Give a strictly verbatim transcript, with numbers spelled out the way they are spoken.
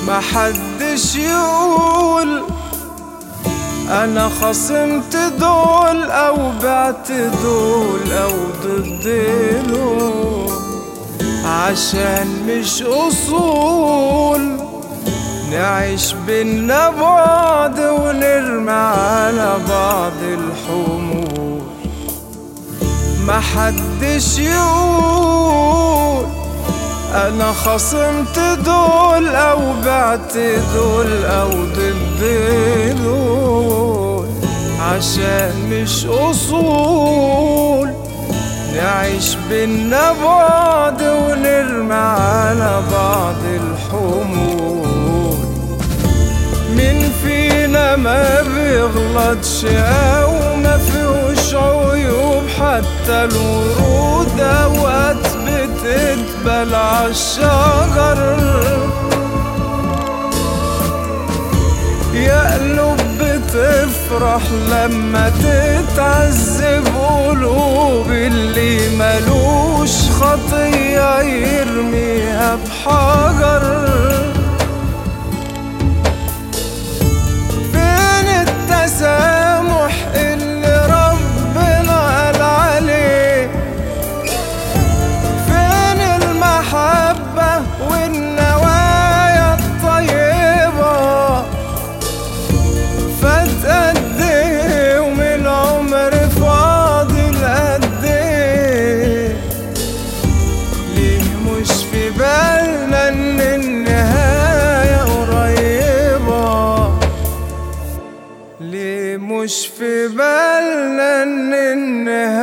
محدش يقول انا خصمت دول او بعت دول او ضد دول، عشان مش اصول نعيش بينا بعض ونرمي على بعض الحمول. محدش يقول انا خصمت دول او بعت دول او ضد دول، عشان مش اصول نعيش بينا بعض ونرمي على بعض الحمول. مين فينا ما بيغلطش او ما فيهوش عيوب؟ حتى الورود اوقات بتدبل عالشجر، يا قلوب بتفرح لما تتعذب قلوب اللي ملوش خطية يرميها بحجر. فين التسامح اللي ربنا قال عليه؟ فين المحبة والنوايا الطيبة؟ فات قد ايه ومن العمر فاضل قد ايه؟ ليه مش في بالنا ان النهاية قريبة؟ ليه مش في بالنا ان النهاية